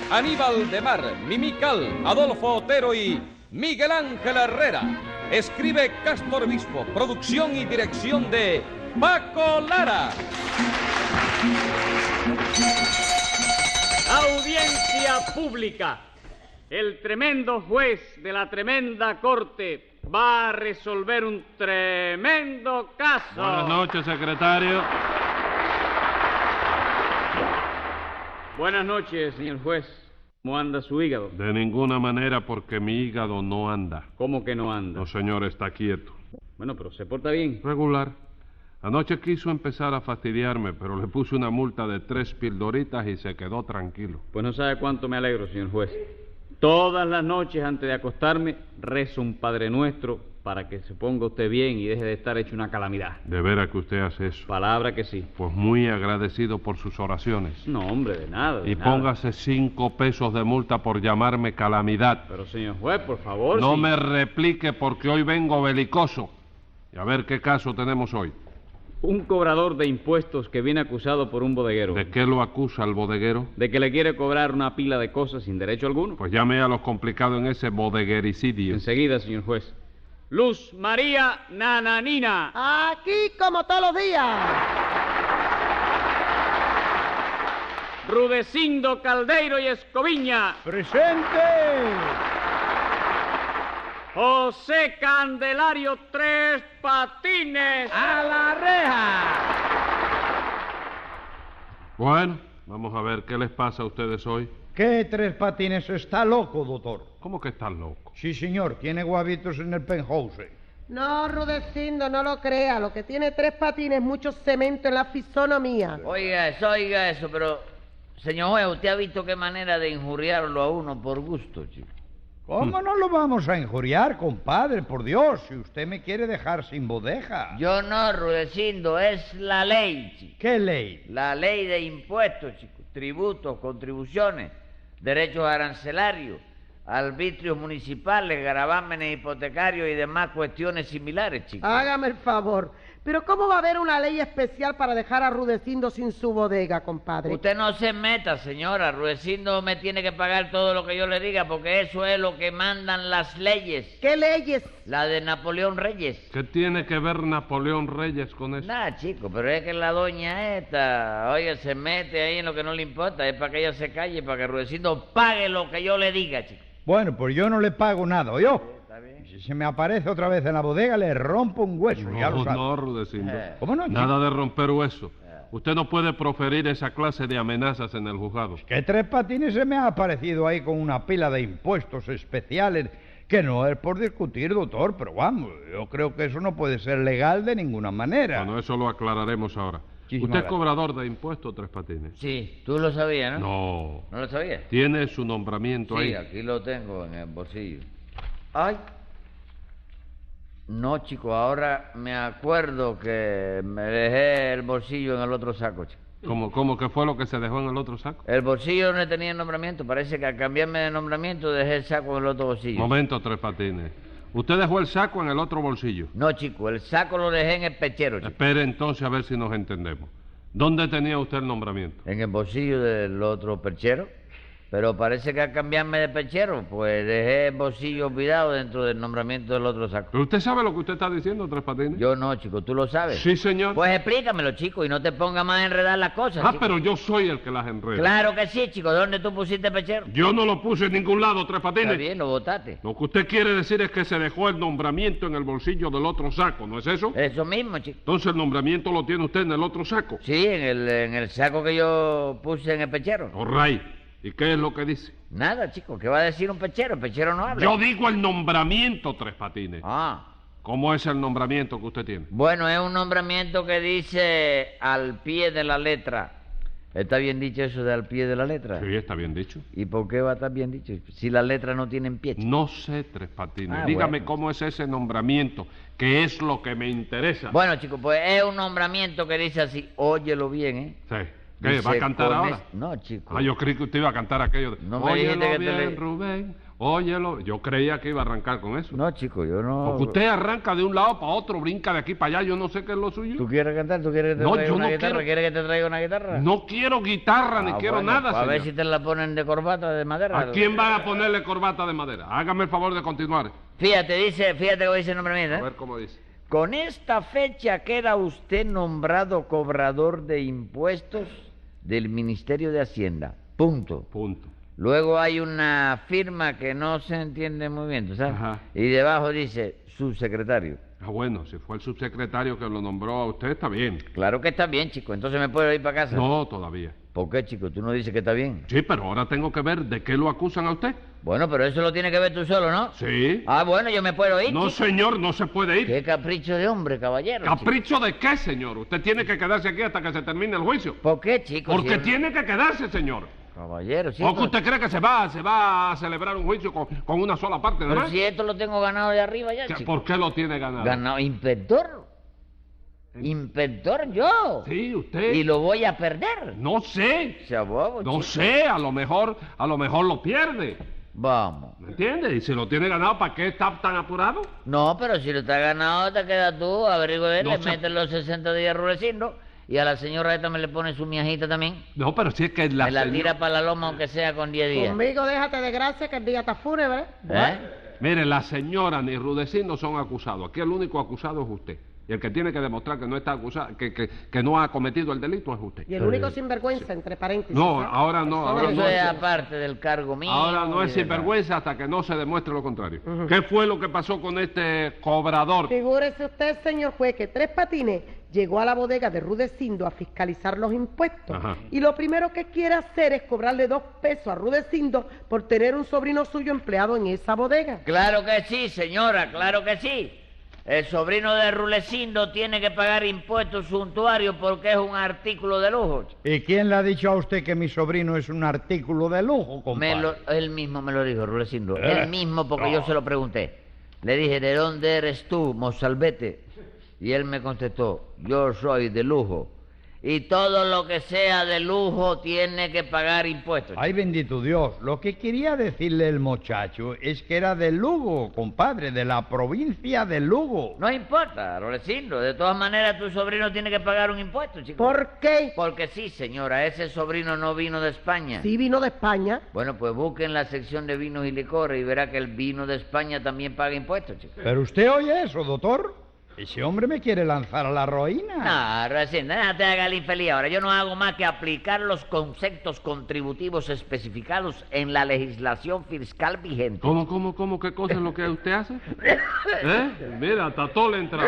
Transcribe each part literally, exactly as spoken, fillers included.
Aníbal de Mar, Mimical, Adolfo Otero y Miguel Ángel Herrera. Escribe Cástor Obispo, producción y dirección de Paco Lara. Audiencia pública. El tremendo juez de la tremenda corte va a resolver un tremendo caso. Buenas noches, secretario. Buenas noches, señor juez. ¿Cómo anda su hígado? De ninguna manera, porque mi hígado no anda. ¿Cómo que no anda? No, señor, está quieto. Bueno, pero se porta bien. Regular. Anoche quiso empezar a fastidiarme, pero le puse una multa de tres pildoritas y se quedó tranquilo. Pues no sabe cuánto me alegro, señor juez. Todas las noches antes de acostarme rezo un Padre Nuestro para que se ponga usted bien y deje de estar hecho una calamidad. ¿De veras que usted hace eso? Palabra que sí. Pues muy agradecido por sus oraciones. No, hombre, de nada. De y nada. póngase cinco pesos de multa por llamarme calamidad. Pero, señor juez, por favor... No sí. me replique porque hoy vengo belicoso. Y a ver qué caso tenemos hoy. Un cobrador de impuestos que viene acusado por un bodeguero. ¿De qué lo acusa el bodeguero? De que le quiere cobrar una pila de cosas sin derecho alguno. Pues llame a los complicados en ese bodeguericidio. Enseguida, señor juez. Luz María Nananina. Aquí como todos los días. Rudecindo Caldeiro y Escoviña. ¡Presente! José Candelario Tres Patines. ¡A la reja! Bueno, vamos a ver qué les pasa a ustedes hoy. ¿Qué Tres Patines está loco, doctor? ¿Cómo que están locos? Sí, señor, tiene guavitos en el penthouse. No, Rudecindo, no lo crea. Lo que tiene Tres Patines es mucho cemento en la fisonomía. Oiga eso, oiga eso, pero... Señor juez, ¿usted ha visto qué manera de injuriarlo a uno por gusto, chico? ¿Cómo no lo vamos a injuriar, compadre? Por Dios, si usted me quiere dejar sin bodeja. Yo no, Rudecindo, es la ley, chico. ¿Qué ley? La ley de impuestos, chico. Tributos, contribuciones, derechos arancelarios, arbitrios municipales, gravámenes hipotecarios y demás cuestiones similares, chico. Hágame el favor. Pero ¿cómo va a haber una ley especial para dejar a Rudecindo sin su bodega, compadre? Usted no se meta, señora. Rudecindo me tiene que pagar todo lo que yo le diga, porque eso es lo que mandan las leyes. ¿Qué leyes? La de Napoleón Reyes. ¿Qué tiene que ver Napoleón Reyes con eso? Nada, chico, pero es que la doña esta, oiga, se mete ahí en lo que no le importa. Es para que ella se calle, para que Rudecindo pague lo que yo le diga, chico. Bueno, pues yo no le pago nada, ¿oyó? Está bien. Si se me aparece otra vez en la bodega, le rompo un hueso, ya lo No, sabe. no, Rudecindo. Eh. ¿Cómo no, chico? Nada de romper hueso. Usted no puede proferir esa clase de amenazas en el juzgado. Que Tres Patines se me ha aparecido ahí con una pila de impuestos especiales, que no es por discutir, doctor, pero vamos, yo creo que eso no puede ser legal de ninguna manera. Bueno, eso lo aclararemos ahora. Muchísimas ¿Usted es gracias. cobrador de impuestos, Tres Patines? Sí, tú lo sabías, ¿no? No. ¿No lo sabías? ¿Tiene su nombramiento Sí, ahí? aquí lo tengo en el bolsillo. Ay. No, chico, ahora me acuerdo que me dejé el bolsillo en el otro saco, chico. ¿Cómo, cómo que fue lo que se dejó en el otro saco? El bolsillo donde tenía el nombramiento, parece que al cambiarme de nombramiento dejé el saco en el otro bolsillo. Momento, Tres Patines. Usted dejó el saco en el otro bolsillo. No, chico, el saco lo dejé en el pechero, chico. Espere entonces a ver si nos entendemos. ¿Dónde tenía usted el nombramiento? En el bolsillo del otro perchero. Pero parece que al cambiarme de perchero, pues dejé el bolsillo olvidado dentro del nombramiento del otro saco. ¿Pero usted sabe lo que usted está diciendo, Tres Patines? Yo no, chico, ¿tú lo sabes? Sí, señor. Pues explícamelo, chico, y no te pongas más a enredar las cosas, ah, chico. pero yo soy el que las enreda. Claro que sí, chico. ¿Dónde tú pusiste el perchero? Yo no lo puse en ningún lado, Tres Patines. Está bien, lo botaste. Lo que usted quiere decir es que se dejó el nombramiento en el bolsillo del otro saco, ¿no es eso? Eso mismo, chico. Entonces el nombramiento lo tiene usted en el otro saco. Sí, en el, en el saco que yo puse en el perchero. All right. ¿Y qué es lo que dice? Nada, chico. ¿Qué va a decir un perchero? El perchero no habla. Yo digo el nombramiento, Tres Patines. Ah. ¿Cómo es el nombramiento que usted tiene? Bueno, es un nombramiento que dice al pie de la letra. ¿Está bien dicho eso de al pie de la letra? Sí, está bien dicho. ¿Y por qué va a estar bien dicho? Si las letras no tienen pie, chico. No sé, Tres Patines. Ah, Dígame bueno. cómo es ese nombramiento, que es lo que me interesa. Bueno, chico, pues es un nombramiento que dice así, óyelo bien, ¿eh? Sí. ¿Qué? Dice, ¿Va a cantar con ahora? es- No, chico. Ah, yo creí que usted iba a cantar aquello de... No me óyelo dijiste que te bien, le- Rubén, óyelo. Yo creía que iba a arrancar con eso. No, chico, yo no... Porque usted arranca de un lado para otro, brinca de aquí para allá, yo no sé qué es lo suyo. ¿Tú quieres cantar? ¿Tú quieres que te No, traiga yo una no guitarra? quiero- ¿Quieres que te traiga una guitarra? No quiero guitarra, ni Ah, quiero bueno, nada, pues a ver señor. si te la ponen de corbata de madera. ¿A quién van a ponerle corbata de madera? Hágame el favor de continuar. Fíjate, dice, fíjate cómo dice el nombre mío, A ¿eh? ver cómo dice. Con esta fecha queda usted nombrado cobrador de impuestos del Ministerio de Hacienda. Punto. Punto. Luego hay una firma que no se entiende muy bien, ¿tú sabes? Ajá. Y debajo dice subsecretario. Ah, bueno, si fue el subsecretario que lo nombró a usted, está bien. Claro que está bien, chico. Entonces me puedo ir para casa. No, todavía. ¿Por qué, chico? ¿Tú no dices que está bien? Sí, pero ahora tengo que ver de qué lo acusan a usted. Bueno, pero eso lo tienes que ver tú solo, ¿no? Sí. Ah, bueno, yo me puedo ir, No, chico. señor, no se puede ir. Qué capricho de hombre, caballero. chico. ¿Capricho de qué, señor? Usted tiene que quedarse aquí hasta que se termine el juicio. ¿Por qué, chico? Porque Si él- tiene que quedarse, señor. Caballero, sí. ¿O que pero- usted cree que se va, se va a celebrar un juicio con, con una sola parte, Pero ¿no? si esto lo tengo ganado de arriba ya, ¿Qué- chico. ¿Por qué lo tiene ganado? Ganado, inspector. Inspector yo. Sí, usted. Y lo voy a perder. No sé. Sea bobo, No chico. sé, a lo mejor, a lo mejor lo pierde. Vamos. ¿Me entiende? Y si lo tiene ganado, ¿para qué está tan apurado? No, pero si lo está ganado, te quedas tú, averigüe, No le se- metes los sesenta días rulecindo y a la señora esta me le pone su miajita también. No, pero si es que la me la señora- tira para la loma aunque sea con diez días. Conmigo déjate de gracia que el día está fúnebre. ¿Eh? Mire, la señora ni Rudecindo son acusados. Aquí el único acusado es usted. Y el que tiene que demostrar que no está acusado, que, que, que no ha cometido el delito es usted. Y el único sinvergüenza, entre paréntesis. No, ¿eh? ahora no, ahora Eso no es es- aparte del cargo mío. Ahora no y es de- sinvergüenza hasta que no se demuestre lo contrario. ¿Qué fue lo que pasó con este cobrador? Figúrese usted, señor juez, que Tres Patines llegó a la bodega de Rudecindo a fiscalizar los impuestos. Ajá. Y lo primero que quiere hacer es cobrarle dos pesos a Rudecindo por tener un sobrino suyo empleado en esa bodega. Claro que sí, señora, claro que sí. El sobrino de Rulecindo tiene que pagar impuestos suntuarios porque es un artículo de lujo. ¿Y quién le ha dicho a usted que mi sobrino es un artículo de lujo, compadre? Me lo- él mismo me lo dijo, Rulecindo. Eh, Él mismo, porque no. yo se lo pregunté. Le dije, ¿de dónde eres tú, mozalbete? Y él me contestó, yo soy de lujo. Y todo lo que sea de lujo tiene que pagar impuestos. Ay, bendito Dios. Lo que quería decirle el muchacho es que era de Lugo, compadre, de la provincia de Lugo. No importa, Rulecindo. De todas maneras, tu sobrino tiene que pagar un impuesto, chico. ¿Por qué? Porque sí, señora, ese sobrino no vino de España. Sí vino de España. Bueno, pues busquen la sección de vinos y licores y verá que el vino de España también paga impuestos, chico. ¿Pero usted oye eso, doctor? Ese hombre me quiere lanzar a la ruina. No, Rudecindo, déjate haga el infeliz ahora. Yo no hago más que aplicar los conceptos contributivos especificados en la legislación fiscal vigente. ¿Cómo, cómo, cómo? ¿Qué cosa es lo que usted hace? ¿Eh? Mira, hasta todo le entró.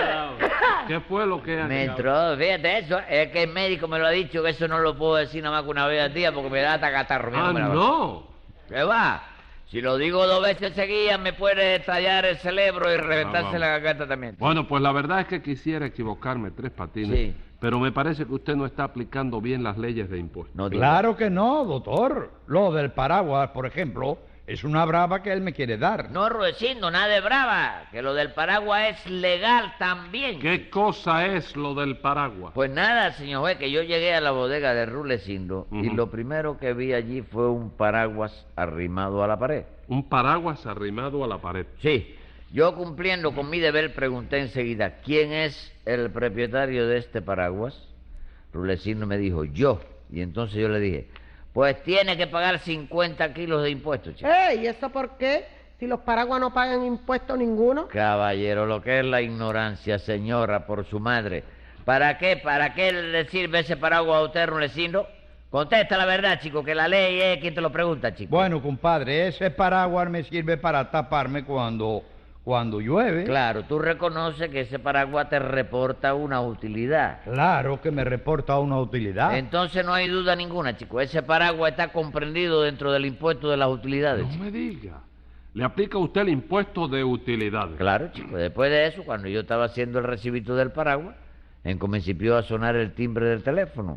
¿Qué fue lo que ha Me entró, fíjate eso, es que el médico me lo ha dicho que eso no lo puedo decir nada más que una vez al día porque me da hasta catarro. Mira Ah, cómo me la va. no. ¿Qué va? Si lo digo dos veces seguidas me puede estallar el cerebro y reventarse vamos. la garganta también. Bueno, pues la verdad es que quisiera equivocarme, Tres Patines, Sí. pero me parece que usted no está aplicando bien las leyes de impuestos. No digo. Claro que no, doctor. Lo del paraguas, por ejemplo, es una brava que él me quiere dar. No, Rudecindo, nada de brava, que lo del paraguas es legal también. ¿Qué cosa es lo del paraguas? Pues nada, señor juez, que yo llegué a la bodega de Rulecindo y Ujú. lo primero que vi allí fue un paraguas arrimado a la pared. Un paraguas arrimado a la pared. Sí, yo cumpliendo con mi deber pregunté enseguida, ¿quién es el propietario de este paraguas? Rulecindo me dijo, yo. Y entonces yo le dije, pues tiene que pagar cincuenta kilos de impuestos, chico. ¡Ey! ¿Y eso por qué? Si los paraguas no pagan impuestos ninguno. Caballero, lo que es la ignorancia, señora, por su madre. ¿Para qué? ¿Para qué le sirve ese paraguas a usted, Rulecindo? Contesta la verdad, chico, que la ley es quien te lo pregunta, chico. Bueno, compadre, ese paraguas me sirve para taparme cuando, cuando llueve. Claro, tú reconoces que ese paraguas te reporta una utilidad. Claro que me reporta una utilidad. Entonces no hay duda ninguna, chico. Ese paraguas está comprendido dentro del impuesto de las utilidades. No chico. me diga. Le aplica usted el impuesto de utilidades. Claro, chico. Después de eso, cuando yo estaba haciendo el recibito del paraguas, en comenzó a sonar el timbre del teléfono.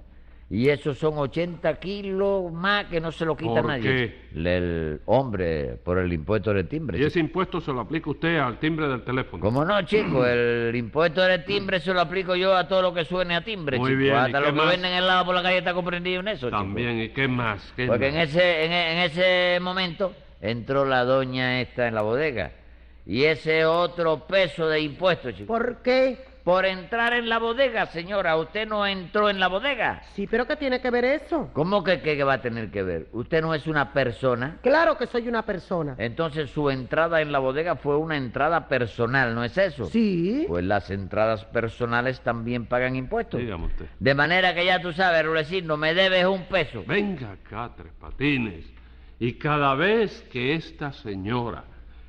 Y esos son ochenta kilos más que no se lo quita ¿Por nadie. qué? Le- El hombre, por el impuesto del timbre. Y chico. ese impuesto se lo aplica usted al timbre del teléfono. ¿Cómo no, chico? El impuesto del timbre se lo aplico yo a todo lo que suene a timbre, Muy chico. bien, ¿y Hasta qué lo que más? venden helado por la calle está comprendido en eso, chico. También, ¿y qué más? ¿Qué Porque en más? ese, en, e- en ese momento entró la doña esta en la bodega. Y ese otro peso de impuestos, chico. ¿Por qué? Por entrar en la bodega, señora. ¿Usted no entró en la bodega? Sí, pero ¿qué tiene que ver eso? ¿Cómo que, que, que va a tener que ver? ¿Usted no es una persona? Claro que soy una persona. Entonces su entrada en la bodega fue una entrada personal, ¿no es eso? Sí. Pues las entradas personales también pagan impuestos. Dígame usted. De manera que ya tú sabes, Rulecindo, me debes un peso. Venga acá, Tres Patines. Y cada vez que esta señora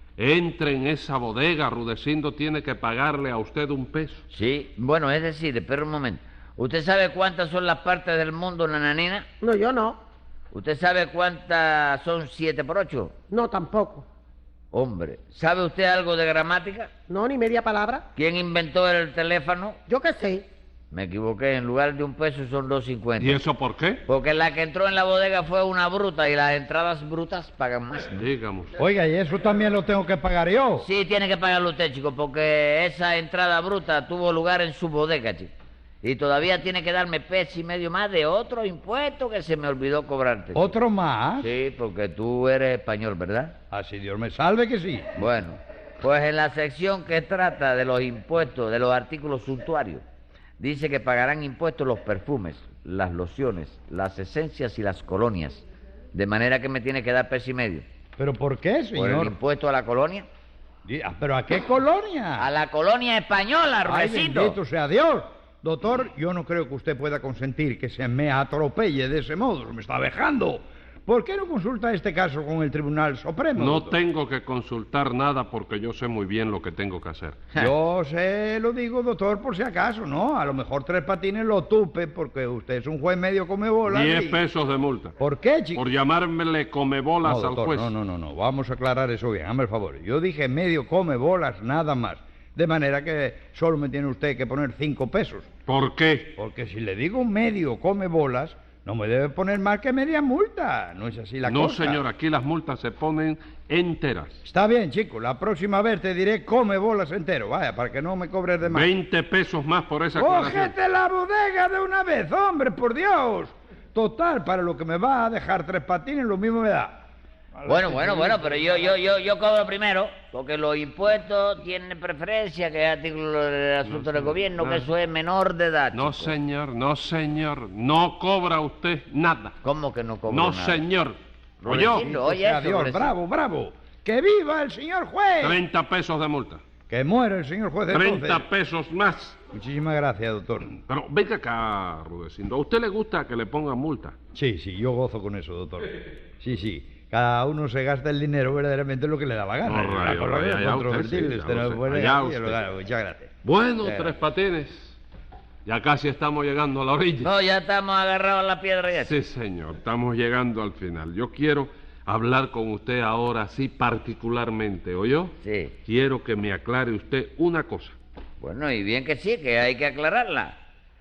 entre en esa bodega, Rudecindo tiene que pagarle a usted un peso. Sí, bueno, es decir, espera un momento. ¿Usted sabe cuántas son las partes del mundo, nananina? No, yo no. ¿Usted sabe cuántas son siete por ocho? No, tampoco. Hombre, ¿sabe usted algo de gramática? No, ni media palabra. ¿Quién inventó el teléfono? Yo qué sé. Me equivoqué, en lugar de un peso son dos cincuenta. ¿Y eso por qué? Porque la que entró en la bodega fue una bruta y las entradas brutas pagan más, ¿no? Dígame usted. Oiga, ¿y eso también lo tengo que pagar yo? Sí, tiene que pagarlo usted, chico, porque esa entrada bruta tuvo lugar en su bodega, chico. Y todavía tiene que darme peso y medio más de otro impuesto que se me olvidó cobrarte. chico. ¿Otro más? Sí, porque tú eres español, ¿verdad? Así Dios me salve que sí. Bueno, pues en la sección que trata de los impuestos de los artículos suntuarios, dice que pagarán impuestos los perfumes, las lociones, las esencias y las colonias. De manera que me tiene que dar peso y medio. ¿Pero por qué, ¿Por el señor? impuesto a la colonia? Di- ah, ¿Pero a qué colonia? A la colonia española, Ay, Rudecindo. bendito sea Dios. Doctor, yo no creo que usted pueda consentir que se me atropelle de ese modo. Me está dejando. ¿Por qué no consulta este caso con el Tribunal Supremo? No doctor? tengo que consultar nada porque yo sé muy bien lo que tengo que hacer. Yo se lo digo, doctor, por si acaso, ¿no? A lo mejor Tres Patines lo tupe porque usted es un juez medio comebolas. Diez y- pesos de multa. ¿Por qué, chico? Por llamármele comebolas No, al doctor, juez. no, no, no, no. Vamos a aclarar eso bien. Hazme el favor. Yo dije medio come bolas, nada más. De manera que solo me tiene usted que poner cinco pesos. ¿Por qué? Porque si le digo medio come bolas, no me debe poner más que media multa. No es así la No, cosa. señor, aquí las multas se ponen enteras. Está bien, chico. La próxima vez te diré come bolas entero. Vaya, para que no me cobres de más. Veinte pesos más por esa aclaración. ¡Cógete la bodega de una vez, hombre, por Dios! Total, para lo que me va a dejar Tres Patines, lo mismo me da. Bueno, bueno, bueno, pero yo, yo, yo, yo cobro primero, porque los impuestos tienen preferencia, que es artículo del asunto del gobierno, que eso es menor de edad. No, chico. señor, no, señor. No cobra usted nada. ¿Cómo que no cobro No, nada? señor. ¿Oyó? Rudecindo, oye sea eso, Dios, Rudecindo. bravo, bravo. ¡Que viva el señor juez! Treinta pesos de multa. Que muere el señor juez entonces. Treinta pesos más. Muchísimas gracias, doctor. Pero venga acá, Rudecindo. ¿A usted le gusta que le pongan multa? Sí, sí, yo gozo con eso, doctor. Sí, sí. Cada uno se gasta el dinero verdaderamente lo que le da la gana. No, Es una rayo, cosa rayo, bien allá usted, controvertible. sí, Usted ya no lo puede sé, negar allá que lo usted. gana. Muchas gracias. Bueno, Eh. Tres Patines. Ya casi estamos llegando a la orilla. No, ya estamos agarrados a la piedra ya. Sí, señor. Estamos llegando al final. Yo quiero hablar con usted ahora, sí, particularmente, ¿oyó? Sí. Quiero que me aclare usted una cosa. Bueno, y bien que sí, que hay que aclararla.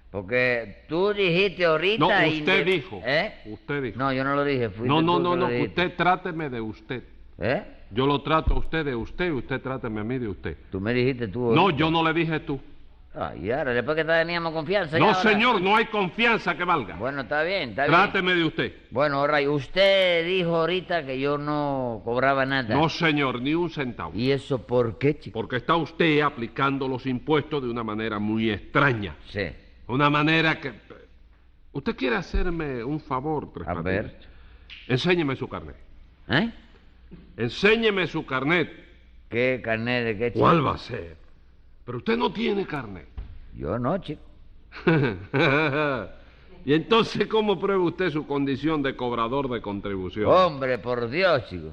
Porque tú dijiste ahorita... No, y usted de- dijo. ¿Eh? Usted dijo. No, yo no lo dije. fuiste No, no, tú no, que no. lo dijiste. Usted tráteme de usted. ¿Eh? Yo lo trato a usted de usted y usted tráteme a mí de usted. Tú me dijiste tú... No, ahorita. yo no le dije tú. Ay, ahora, después que teníamos confianza... ya No, ahora- señor, no hay confianza que valga. Bueno, está bien, está bien. Tráteme de usted. Bueno, Ray, usted dijo ahorita que yo no cobraba nada. No, señor, ni un centavo. ¿Y eso por qué, chico? Porque está usted aplicando los impuestos de una manera muy extraña. Sí. Una manera que... ¿Usted quiere hacerme un favor, Tres A Patines? ver. Enséñeme su carnet. ¿Eh? Enséñeme su carnet. ¿Qué carnet de qué, chico? ¿Cuál va a ser? Pero usted no tiene carnet. Yo no, chico. ¿Y entonces cómo prueba usted su condición de cobrador de contribución? Hombre, por Dios, chico.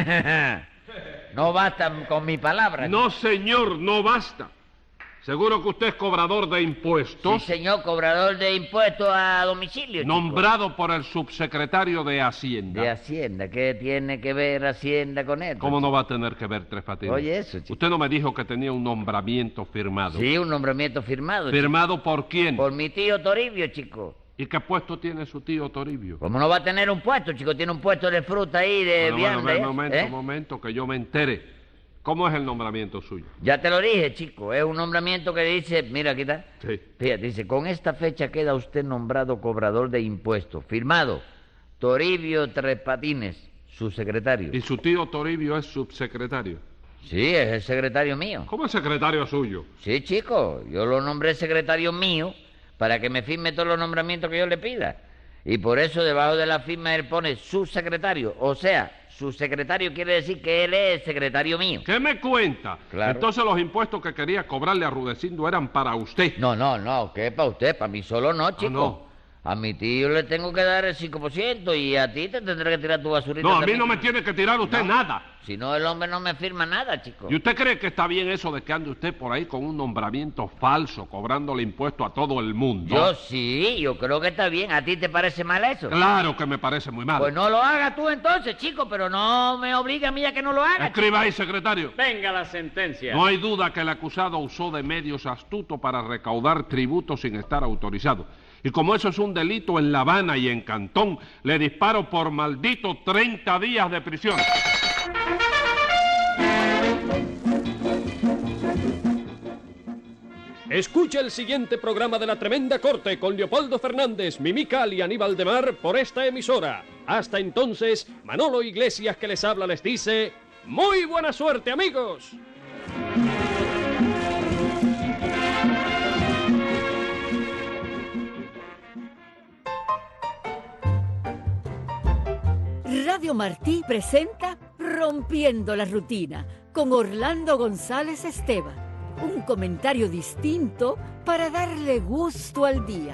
No basta con mi palabra. No, señor, no basta. Seguro que usted es cobrador de Sí, impuestos, señor, cobrador de impuestos a domicilio, chico. nombrado por el subsecretario de Hacienda. De Hacienda. ¿Qué tiene que ver Hacienda con esto? ¿Cómo no va a tener que ver Tres Patines? Oye, eso, chico. Usted no me dijo que tenía un nombramiento firmado. Sí, un nombramiento firmado. chico. ¿Firmado por quién? Por mi tío Toribio, chico. ¿Y qué puesto tiene su tío Toribio? ¿Cómo no va a tener un puesto, chico? Tiene un puesto de fruta ahí, de Bueno, vianda. bueno, ¿eh? un momento, ¿Eh? un momento, que yo me entere. ¿Cómo es el nombramiento suyo? Ya te lo dije, chico. Es un nombramiento que dice... Mira, aquí está. Sí. Fíjate, dice, con esta fecha queda usted nombrado cobrador de impuestos. Firmado, Toribio Tres Patines, su secretario. ¿Y su tío Toribio es subsecretario? Sí, es el secretario mío. ¿Cómo es secretario suyo? Sí, chico. Yo lo nombré secretario mío para que me firme todos los nombramientos que yo le pida. Y por eso debajo de la firma él pone su secretario. O sea, su secretario quiere decir que él es el secretario mío. ¿Qué me cuenta? Claro. Entonces los impuestos que quería cobrarle a Rudecindo eran para usted. No, no, no, ¿qué para usted? Para mí solo no, chico. no. A mi tío le tengo que dar el cinco por ciento y a ti te tendré que tirar tu basurita No, a mí también. no me tiene que tirar usted No. nada. Si no, el hombre no me firma nada, chico. ¿Y usted cree que está bien eso de que ande usted por ahí con un nombramiento falso, cobrándole impuestos a todo el mundo? Yo sí, yo creo que está bien. ¿A ti te parece mal eso? Claro que me parece muy mal. Pues no lo hagas tú entonces, chico, pero no me obligue a mí a que no lo haga. Escriba ahí, secretario. Venga la sentencia. No hay duda que el acusado usó de medios astutos para recaudar tributos sin estar autorizado. Y como eso es un delito en La Habana y en Cantón, le disparo por maldito treinta días de prisión. Escucha el siguiente programa de La Tremenda Corte con Leopoldo Fernández, Mimical y Aníbal de Mar por esta emisora. Hasta entonces, Manolo Iglesias que les habla les dice... ¡Muy buena suerte, amigos! Radio Martí presenta Rompiendo la Rutina con Orlando González Esteban. Un comentario distinto para darle gusto al día.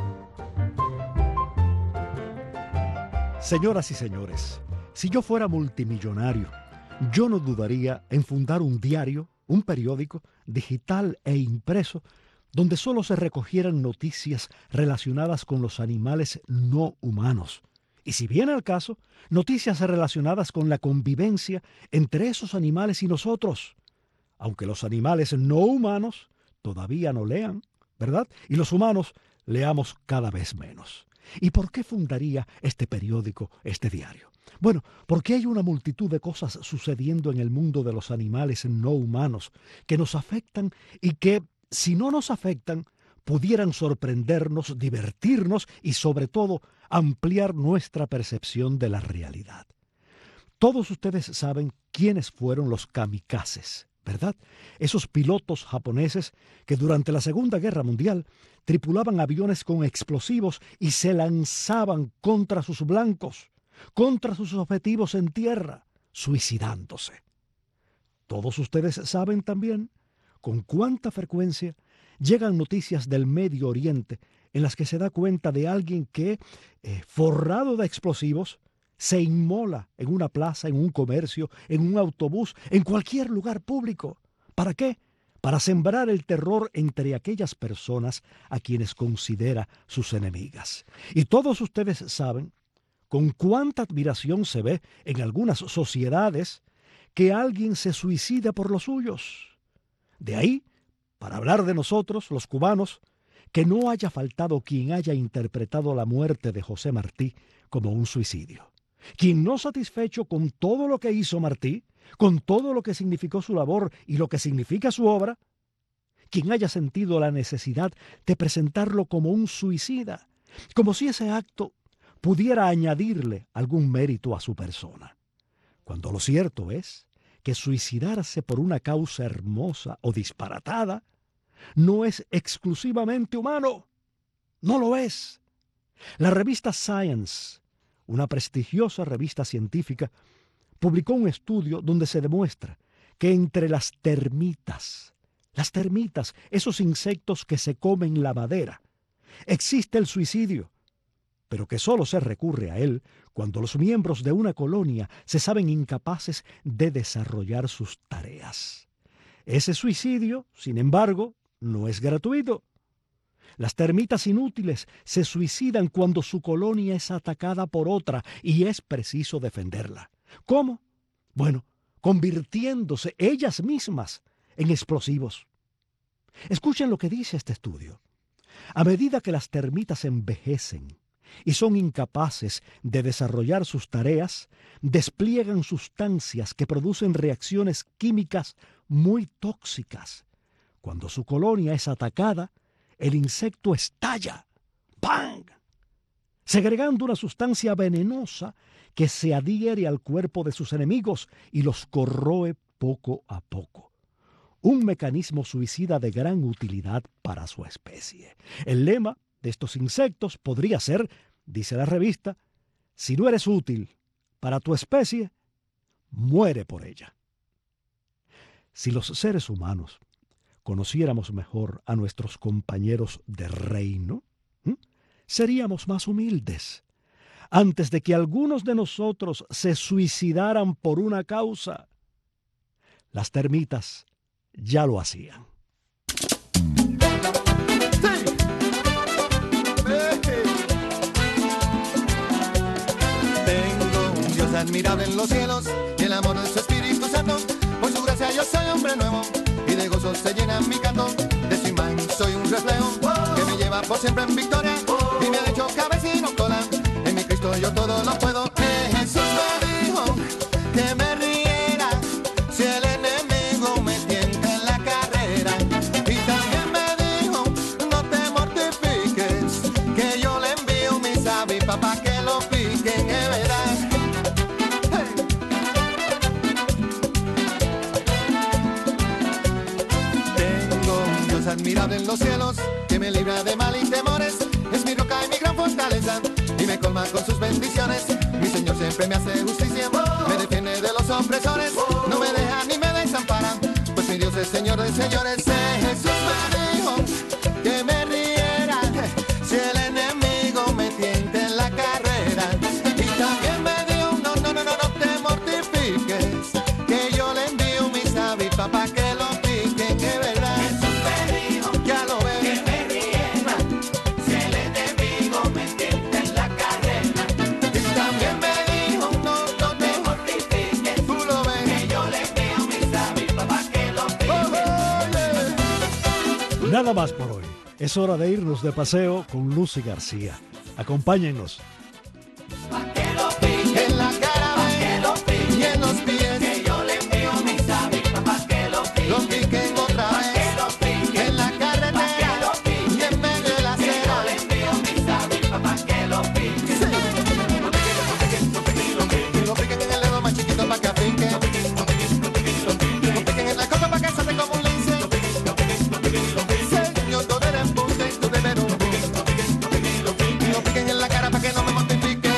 Señoras y señores, si yo fuera multimillonario, yo no dudaría en fundar un diario, un periódico, digital e impreso, donde solo se recogieran noticias relacionadas con los animales no humanos. Y si viene al caso, noticias relacionadas con la convivencia entre esos animales y nosotros. Aunque los animales no humanos todavía no lean, ¿verdad? Y los humanos leamos cada vez menos. ¿Y por qué fundaría este periódico, este diario? Bueno, porque hay una multitud de cosas sucediendo en el mundo de los animales no humanos que nos afectan y que, si no nos afectan, pudieran sorprendernos, divertirnos y, sobre todo, ampliar nuestra percepción de la realidad. Todos ustedes saben quiénes fueron los kamikazes, ¿verdad? Esos pilotos japoneses que durante la Segunda Guerra Mundial tripulaban aviones con explosivos y se lanzaban contra sus blancos, contra sus objetivos en tierra, suicidándose. Todos ustedes saben también con cuánta frecuencia llegan noticias del Medio Oriente en las que se da cuenta de alguien que, eh, forrado de explosivos, se inmola en una plaza, en un comercio, en un autobús, en cualquier lugar público. ¿Para qué? Para sembrar el terror entre aquellas personas a quienes considera sus enemigas. Y todos ustedes saben con cuánta admiración se ve en algunas sociedades que alguien se suicida por los suyos. De ahí, para hablar de nosotros, los cubanos, que no haya faltado quien haya interpretado la muerte de José Martí como un suicidio. Quien no satisfecho con todo lo que hizo Martí, con todo lo que significó su labor y lo que significa su obra, quien haya sentido la necesidad de presentarlo como un suicida, como si ese acto pudiera añadirle algún mérito a su persona. Cuando lo cierto es que suicidarse por una causa hermosa o disparatada no es exclusivamente humano. No lo es. La revista Science, una prestigiosa revista científica, publicó un estudio donde se demuestra que entre las termitas, las termitas, esos insectos que se comen la madera, existe el suicidio, pero que solo se recurre a él cuando los miembros de una colonia se saben incapaces de desarrollar sus tareas. Ese suicidio, sin embargo, no es gratuito. Las termitas inútiles se suicidan cuando su colonia es atacada por otra y es preciso defenderla. ¿Cómo? Bueno, convirtiéndose ellas mismas en explosivos. Escuchen lo que dice este estudio. A medida que las termitas envejecen y son incapaces de desarrollar sus tareas, despliegan sustancias que producen reacciones químicas muy tóxicas. Cuando su colonia es atacada, el insecto estalla, ¡bang!, segregando una sustancia venenosa que se adhiere al cuerpo de sus enemigos y los corroe poco a poco. Un mecanismo suicida de gran utilidad para su especie. El lema de estos insectos podría ser, dice la revista, si no eres útil para tu especie, muere por ella. Si los seres humanos conociéramos mejor a nuestros compañeros de reino, ¿eh? seríamos más humildes. Antes de que algunos de nosotros se suicidaran por una causa, las termitas ya lo hacían. Tengo un Dios admirable en los cielos y el amor de su Espíritu Santo. Por su gracia yo soy hombre nuevo y de gozo se llena mi canto. De su imagen soy un reflejo que me lleva por siempre en victoria y me ha hecho cabeza y no cola. En mi Cristo yo todo lo puedo. Eh, Jesús me dijo que me riera si el enemigo me tienta en la carrera. Y también me dijo no te mortifiques, que yo le envío mis avispas para que lo piquen, es verdad. Admirable en los cielos, que me libra de mal y temores, es mi roca y mi gran fortaleza, y me colma con sus bendiciones. Mi Señor siempre me hace justicia, me defiende de los opresores, no me deja ni me desampara, pues mi Dios es Señor de señores. Eh, Jesús me dijo que me riera si el enemigo me tienta en la carrera, y también me dijo no, no, no, no, no te mortifiques, que yo le envío mis avispas para que lo piquen, es verdad. Nada más por hoy. Es hora de irnos de paseo con Lucy García. Acompáñennos. Pa' que lo pique en la cara, pa' que lo pique y en los pies, que yo le envío mis avispas pa' que lo pique, lo piquen otra vez, pa' que lo pique en la carretera, pa' que lo pique y en medio de la acera, que yo le envío mis avispas pa' que lo pique. Sí. Lo piquen, lo piquen, lo piquen, lo piquen, lo piquen en el dedo más chiquito pa' que aplique, lo piquen, lo piquen, lo piquen, lo piquen, lo piquen en la copa pa' que salte como un lince, lo piquen, lo piquen, lo piquen, lo piquen. Señor, tú eres punta y tú debes un lo piquen, lo piquen, lo piquen, lo piquen, lo piquen en la cara pa' que no me mortifique.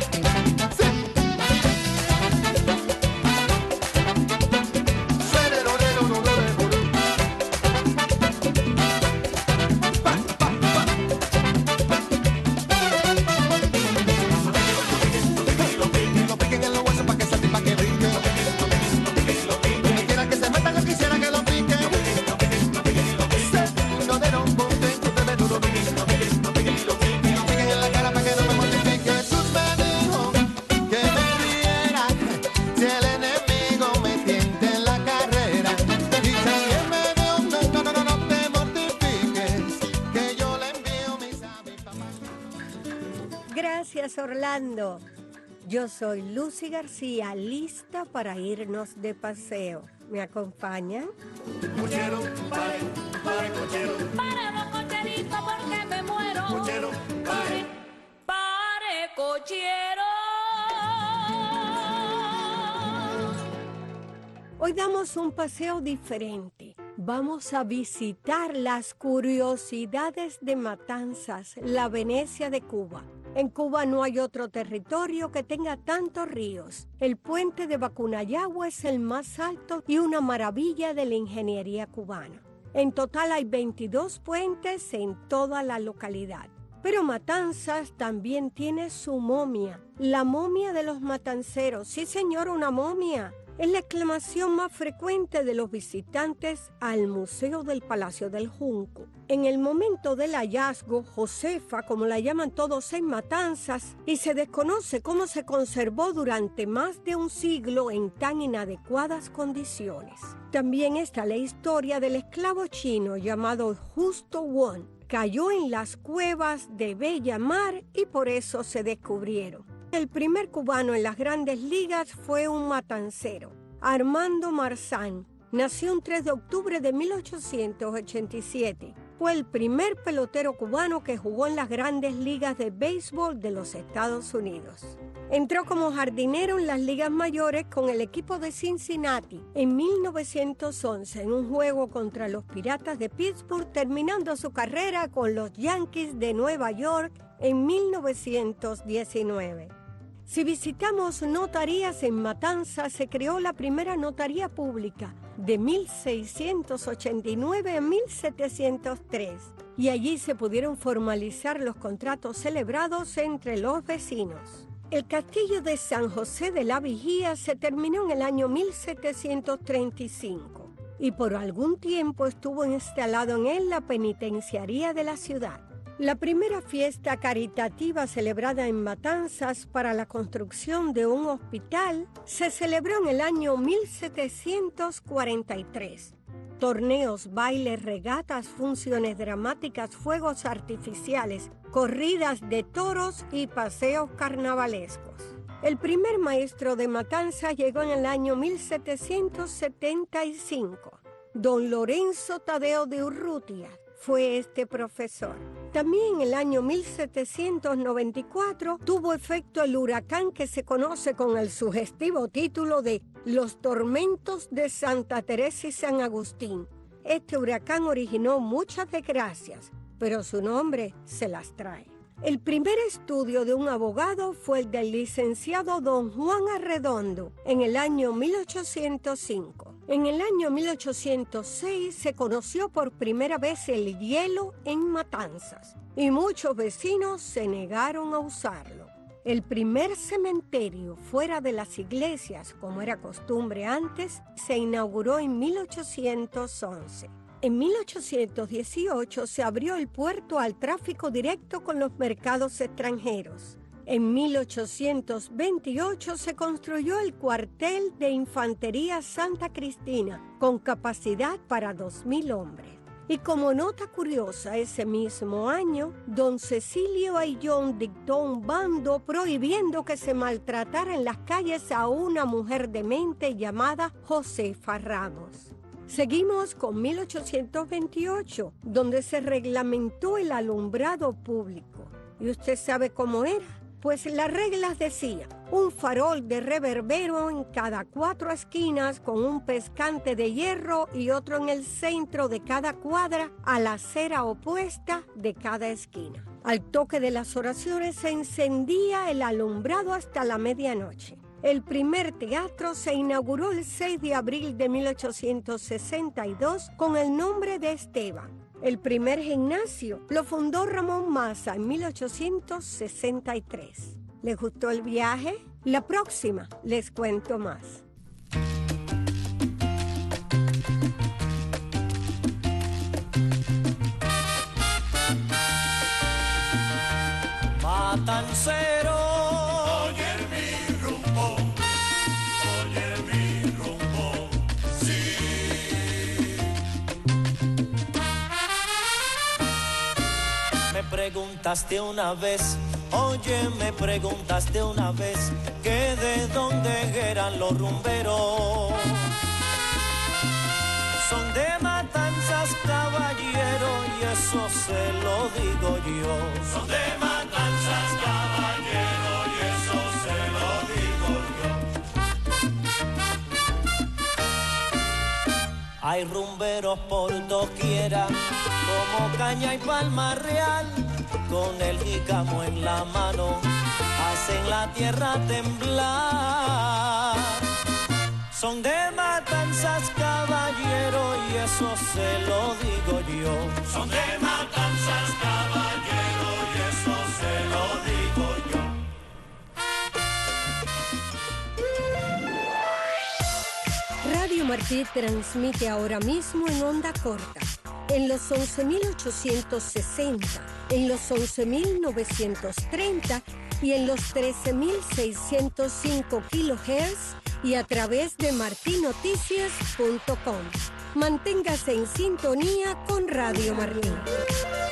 Gracias, Orlando. Yo soy Lucy García, lista para irnos de paseo. ¿Me acompañan? Cochero, pare, pare, cochero. Para los cocheritos porque me muero. Cochero, pare. Pare, cochero. Hoy damos un paseo diferente. Vamos a visitar las curiosidades de Matanzas, la Venecia de Cuba. En Cuba no hay otro territorio que tenga tantos ríos. El puente de Bacunayagua es el más alto y una maravilla de la ingeniería cubana. En total hay veintidós puentes en toda la localidad. Pero Matanzas también tiene su momia, la momia de los matanceros. Sí, señor, una momia. Es la exclamación más frecuente de los visitantes al Museo del Palacio del Junco. En el momento del hallazgo, Josefa, como la llaman todos en Matanzas, y se desconoce cómo se conservó durante más de un siglo en tan inadecuadas condiciones. También está la historia del esclavo chino llamado Justo Won, cayó en las cuevas de Bella Mar y por eso se descubrieron. El primer cubano en las grandes ligas fue un matancero, Armando Marzán. Nació un tres de octubre de mil ochocientos ochenta y siete. Fue el primer pelotero cubano que jugó en las grandes ligas de béisbol de los Estados Unidos. Entró como jardinero en las ligas mayores con el equipo de Cincinnati en mil novecientos once en un juego contra los Piratas de Pittsburgh, terminando su carrera con los Yankees de Nueva York en mil novecientos diecinueve. Si visitamos notarías en Matanzas, se creó la primera notaría pública de mil seiscientos ochenta y nueve a mil setecientos tres y allí se pudieron formalizar los contratos celebrados entre los vecinos. El castillo de San José de la Vigía se terminó en el año mil setecientos treinta y cinco y por algún tiempo estuvo instalado en él la penitenciaría de la ciudad. La primera fiesta caritativa celebrada en Matanzas para la construcción de un hospital se celebró en el año mil setecientos cuarenta y tres. Torneos, bailes, regatas, funciones dramáticas, fuegos artificiales, corridas de toros y paseos carnavalescos. El primer maestro de Matanzas llegó en el año mil setecientos setenta y cinco. Don Lorenzo Tadeo de Urrutia fue este profesor. También en el año mil setecientos noventa y cuatro tuvo efecto el huracán que se conoce con el sugestivo título de Los tormentos de Santa Teresa y San Agustín. Este huracán originó muchas desgracias, pero su nombre se las trae. El primer estudio de un abogado fue el del licenciado don Juan Arredondo en el año mil ochocientos cinco. En el año mil ochocientos seis se conoció por primera vez el hielo en Matanzas y muchos vecinos se negaron a usarlo. El primer cementerio fuera de las iglesias, como era costumbre antes, se inauguró en mil ochocientos once. En mil ochocientos dieciocho se abrió el puerto al tráfico directo con los mercados extranjeros. En mil ochocientos veintiocho se construyó el cuartel de Infantería Santa Cristina, con capacidad para dos mil hombres. Y como nota curiosa, ese mismo año, don Cecilio Ayllón dictó un bando prohibiendo que se maltratara en las calles a una mujer demente llamada Josefa Ramos. Seguimos con mil ochocientos veintiocho, donde se reglamentó el alumbrado público. ¿Y usted sabe cómo era? Pues las reglas decían, un farol de reverbero en cada cuatro esquinas con un pescante de hierro y otro en el centro de cada cuadra a la acera opuesta de cada esquina. Al toque de las oraciones se encendía el alumbrado hasta la medianoche. El primer teatro se inauguró el seis de abril de mil ochocientos sesenta y dos con el nombre de Esteban. El primer gimnasio lo fundó Ramón Maza en mil ochocientos sesenta y tres. ¿Les gustó el viaje? La próxima les cuento más. Matancero, oye mi rumbo, oye mi rumbo, sí. Me preguntaste una vez, oye, me preguntaste una vez que de dónde eran los rumberos. Son de Matanzas, caballero, y eso se lo digo yo. Son de Matanzas, caballero, y eso se lo digo yo. Hay rumberos por doquiera, como Caña y Palma Real, con el jícamo en la mano, hacen la tierra temblar. Son de Matanzas, caballero, y eso se lo digo yo. Son de Matanzas, caballero, y eso se lo digo yo. Radio Martí transmite ahora mismo en onda corta, en los once mil ochocientos sesenta, en los once mil novecientos treinta y en los trece mil seiscientos cinco kilohertz y a través de marti noticias punto com. Manténgase en sintonía con Radio Martí.